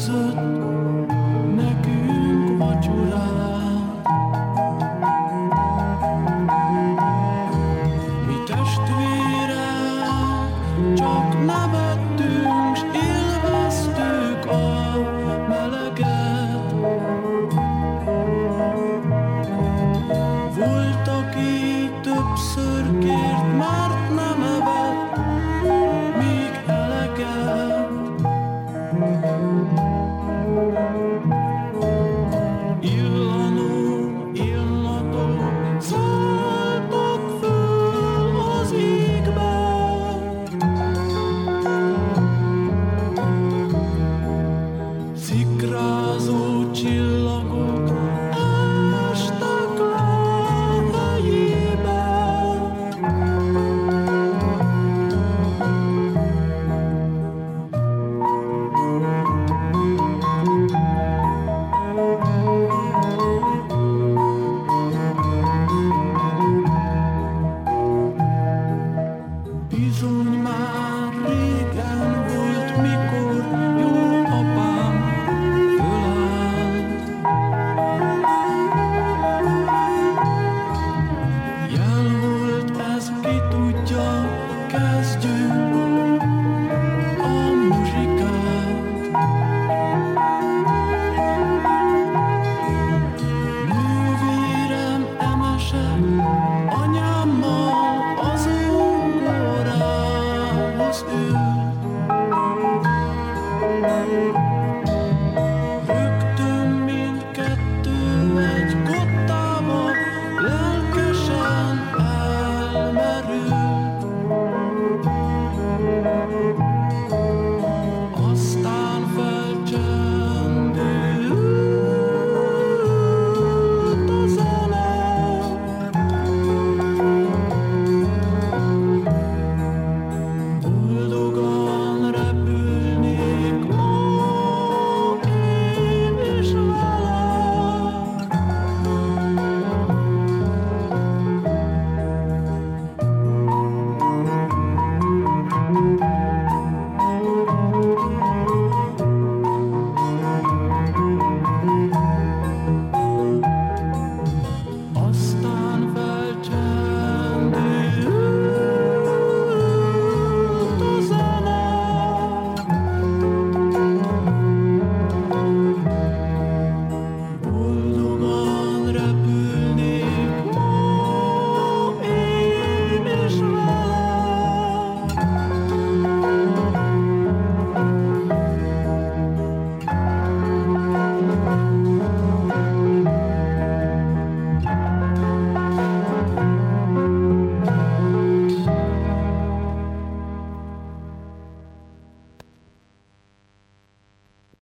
főzött nekünk vacsorát. Mi testvérek csak nevettünk, s élveztük a meleget. Volt, aki többször kért, mert nem evett még eleget. Illanó illatok szálltak föl az égbe. Szikrázó csillagok estek le helyébe. Bizony már régen volt, mikor jó apám fölállt. Jel volt ez, ki tudja, kezdjünk a muzsikát. Nővérem emese, anyámmal az zongorához ül.